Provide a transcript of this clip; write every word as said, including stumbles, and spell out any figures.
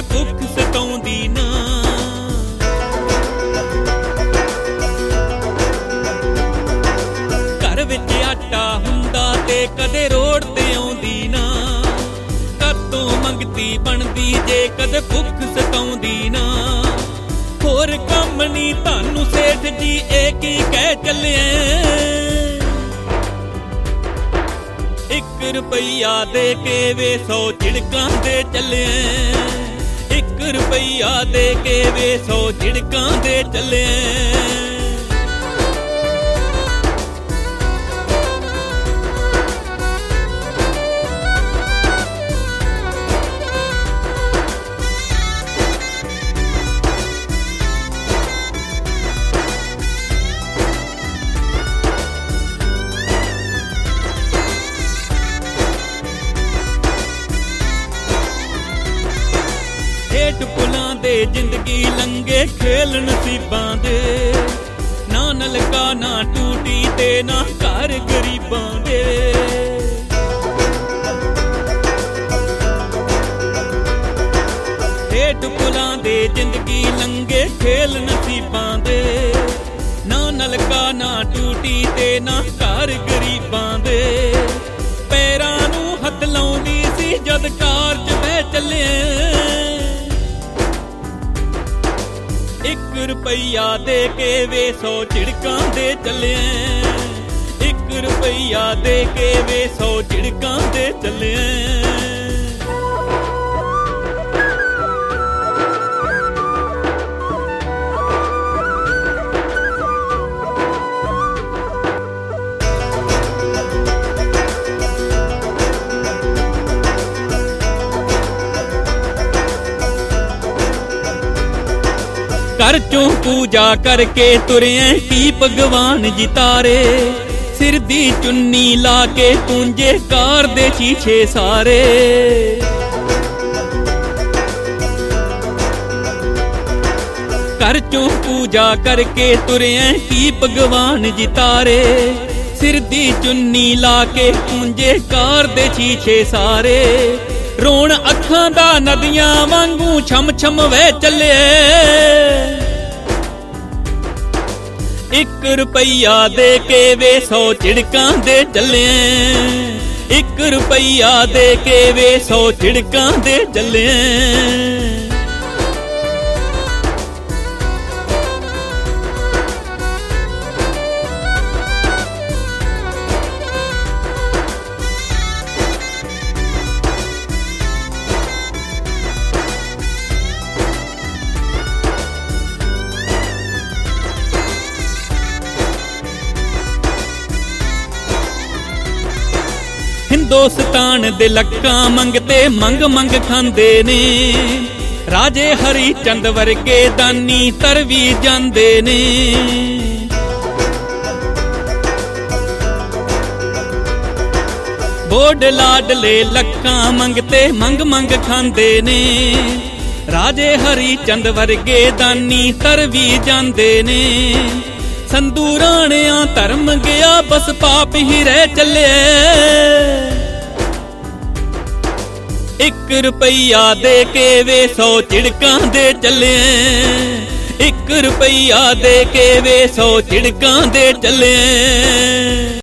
ਭੁੱਖ ਸਤਾਉਂਦੀ ਨਾ। ਘਰ ਵਿੱਚ ਆਟਾ ਹੁੰਦਾ ਤੇ ਕਦੇ ਰੋਡ ਤੇ ਆਉਂਦੀ ਨਾ। ਕਦੋਂ ਮੰਗਤੀ ਬਣਦੀ ਜੇ ਕਦੇ ਭੁੱਖ ਸਤਾਉਂਦੀ ਨਾ। ਹੋਰ ਕੰਮ ਨੀ ਤੁਹਾਨੂੰ ਸੇਠ ਜੀ ਇਹ ਕੀ ਕਹਿ ਚੱਲਿਆ। ਇੱਕ ਰੁਪਈਆ ਦੇ ਕੇ ਵੇ ਸੌ ਝਿੜਕਾਂ ਦੇ ਚੱਲਿਆ। ਇੱਕ ਰੁਪਈਆ ਦੇ ਕੇ ਵੇ ਸੌ ਝਿੜਕਾਂ ਦੇ ਚੱਲਿਆ। ਹੇਠ ਪੁਲਾਂ ਦੇ ਜ਼ਿੰਦਗੀ ਲੰਘੇ ਖੇਲ ਨਸੀਬਾਂ ਦੇ। ਨਾ ਨਲਕਾ ਨਾ ਟੂਟੀ ਤੇ ਨਾ ਘਰ ਗਰੀਬਾਂ ਦੇ। ਹੇਠ ਪੁਲਾਂ ਦੇ ਜ਼ਿੰਦਗੀ ਲੰਘੇ ਖੇਲ ਨਸੀਬਾਂ ਦੇ। ਨਾ ਨਲਕਾ ਨਾ ਟੂਟੀ ਤੇ ਨਾ ਘਰ ਗਰੀਬਾਂ ਦੇ। ਪੈਰਾਂ ਨੂੰ ਹੱਥ ਲਾਉਂਦੀ ਸੀ ਜਦ ਕਾਰ 'ਚ ਬਹਿ ਚੱਲਿਆ। ਇੱਕ ਰੁਪਈਆ ਦੇ ਕੇ ਵੇ ਸੌ ਝਿੜਕਾਂ ਦੇ ਚੱਲਿਆ। ਇੱਕ ਰੁਪਈਆ ਦੇ ਕੇ ਵੇ ਸੌ ਝਿੜਕਾਂ ਦੇ ਚੱਲਿਆ। ਘਰ ਚੋਂ ਪੂਜਾ ਕਰਕੇ ਤੁਰਿਆ ਕੀ ਭਗਵਾਨ ਜੀ ਤਾਰੇ। ਸਿਰ ਦੀ ਚੁੰਨੀ ਲਾ ਕੇ ਪੂੰਝੇ ਕਾਰ ਦੇ ਸ਼ੀਸ਼ੇ ਸਾਰੇ। ਘਰ ਚੋਂ ਪੂਜਾ ਕਰਕੇ ਤੁਰਿਆ ਕੀ ਭਗਵਾਨ ਜੀ ਤਾਰੇ। ਸਿਰ ਦੀ ਚੁੰਨੀ ਲਾ ਕੇ ਪੂੰਝੇ ਕਾਰ ਦੇ ਸ਼ੀਸ਼ੇ ਸਾਰੇ। ਰੋਣ ਅੱਖਾਂ ਦਾ ਨਦੀਆਂ ਵਾਂਗੂ ਛਮ ਛਮ ਵਹਿ ਚੱਲਿਆ। ਇੱਕ ਰੁਪਈਆ ਦੇ ਕੇ ਵੇ ਸੌ ਝਿੜਕਾਂ ਦੇ ਚੱਲਿਆ। ਇੱਕ ਰੁਪਈਆ ਦੇ ਕੇ ਵੇ ਸੌ ਝਿੜਕਾਂ ਦੇ ਚੱਲਿਆ। ਹਿੰਦੁਸਤਾਨ ਦੇ ਲੱਕਾਂ ਮੰਗਤੇ ਮੰਗ ਮੰਗ ਖਾਂਦੇ ਨੇ। ਰਾਜੇ ਹਰੀ ਚੰਦ ਵਰਗੇ ਦਾਨੀ ਤਰ ਵੀ ਜਾਂਦੇ ਨੇ। ਬੋਡ ਲਾਡਲੇ ਲੱਕਾਂ ਮੰਗਤੇ ਮੰਗ ਮੰਗ ਖਾਂਦੇ ਨੇ। ਰਾਜੇ ਹਰੀ ਚੰਦ ਵਰਗੇ ਦਾਨੀ ਤਰ ਵੀ ਜਾਂਦੇ ਨੇ। ਸੰਧੂ ਰਾਣਿਆਂ ਧਰਮ ਗਿਆ ਬਸ ਪਾਪ ਹੀ ਰਹਿ ਚੱਲਿਆ। ਇੱਕ ਰੁਪਈਆ ਦੇ ਕੇ ਵੇ ਸੌ ਝਿੜਕਾਂ ਦੇ ਚੱਲਿਆ। ਇੱਕ ਰੁਪਈਆ ਦੇ ਕੇ ਵੇ ਸੌ ਝਿੜਕਾਂ ਦੇ ਚੱਲਿਆ।